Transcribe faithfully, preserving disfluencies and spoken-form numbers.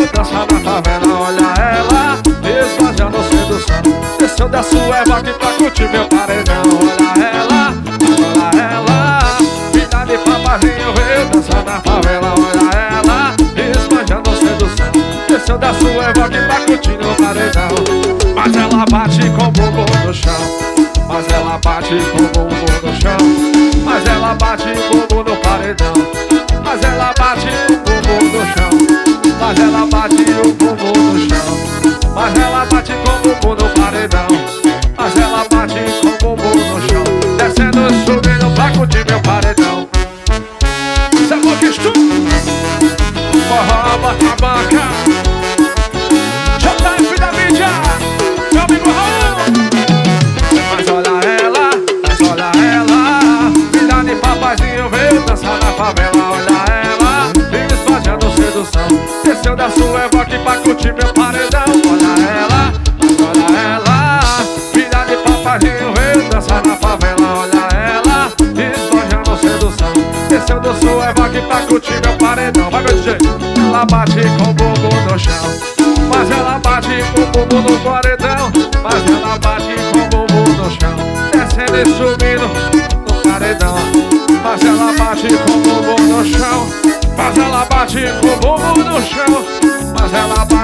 veio dançar na favela. Olha ela, esvaziando sedução. Desceu da sua erva aqui pra curtir meu paredão. Olha ela, olha ela, vida de papazinho veio dançar na favela. Olha ela, esvaziando sedução. Desceu da sua erva aqui pra curtir meu paredão. Mas ela bate com o bumbum no chão. Mas ela bate com o bumbum no chão. Mas ela bate com o bumbum no paredão. Mas ela bate com o bumbum no chão. Mas ela bate o bumbum no chão. Mas ela bate com o bumbum no paredão. Mas ela bate com o bumbum no chão. Descendo e subindo pra curtir meu paredão. Sabe que estou? Forró, bota a banca. Já tá em fim da mídia. Meu amigo Raul. Mas olha ela, mas olha ela, vida de papazinho veio dançar na favela. Olha ela, esvaziando sedução. Desceu da sua erva aqui pra curtir meu paredão. Olha ela, mas olha ela, vida de papazinho veio dançar na favela. Olha ela, esvaziando sedução. Desceu da sua erva aqui pra curtir meu paredão. Vai meu D J. Ela bate com o bumbum no chão. Mas ela bate com o bumbum no paredão. Mas ela bate com o bumbum no chão. Descendo e subindo no paredão. Mas ela bate com o bumbum no chão. Mas ela bate com o bumbum no chão. Mas ela bate